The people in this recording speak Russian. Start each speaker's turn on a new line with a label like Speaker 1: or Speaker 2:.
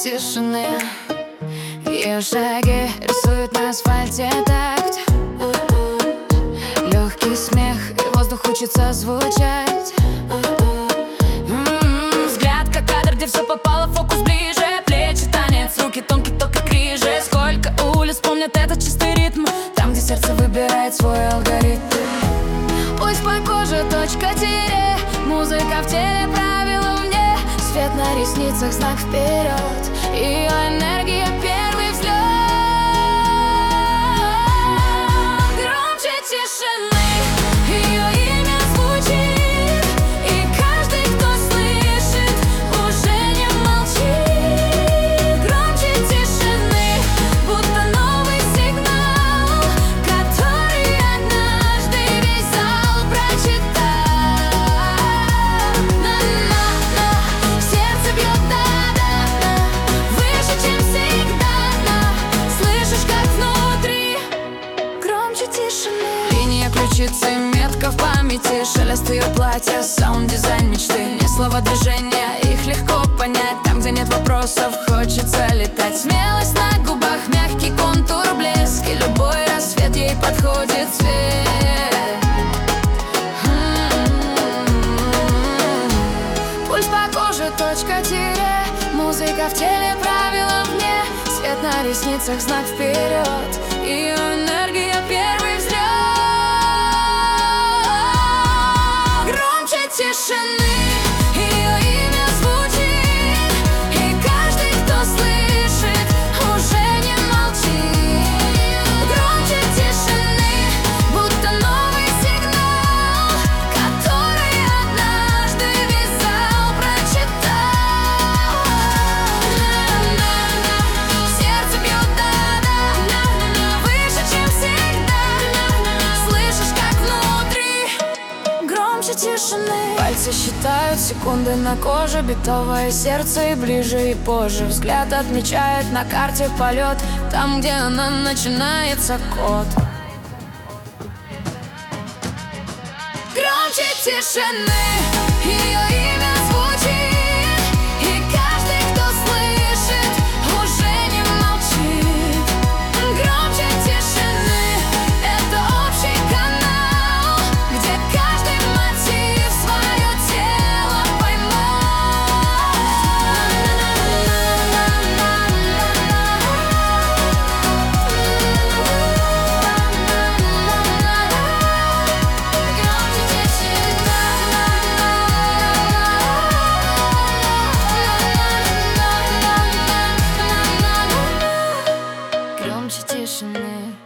Speaker 1: тишины. Ее шаги рисуют на асфальте такт. Легкий смех, и воздух учится звучать. Взгляд как кадр, где все попало, фокус ближе. Плечи, танец, руки тонкий, только крижи. Сколько улиц помнят этот чистый ритм, там, где сердце выбирает свой алгоритм. Пусть по коже точка тире, музыка в теле, правила мне. Свет на ресницах, знак вперед. Ее энергия первый взлет. Громче тишины ее имя звучит, и каждый, кто слышит, уже не молчит. Громче тишины, будто новый сигнал, который однажды весь зал прочитал. На-на-на, сердце бьет да-да-да, выше, чем всегда. Слышишь, как внутри, громче тишины. Линия ключицы, метка в памяти, шелест ее платья, саунд-дизайн мечты. Не слова, движения, их легко понять. Там, где нет вопросов, хочется летать. Смелость на губах, мягкий контур, блеск, и любой рассвет ей подходит цвет. Пульс по коже, точка тире, музыка в теле, правила вне. Свет на ресницах, знак вперед. Ее энергия первый взлет. Громче тишины ее имя звучит, и каждый, кто слышит, уже не молчит. Громче тишины, будто новый сигнал, который однажды весь зал прочитал. Сердце бьет да-да, выше, чем всегда. Слышишь, как внутри, громче тишины. Пальцы считают секунды на коже, битовое сердце и ближе, и позже. Взгляд отмечает на карте полет, там, где она начинается, код. Громче тишины ее имя звучит, и каждый, кто слышит, уже не молчит. Громче тишины — это общий канал, где каждый мотив свое тело поймал. Громче тишины.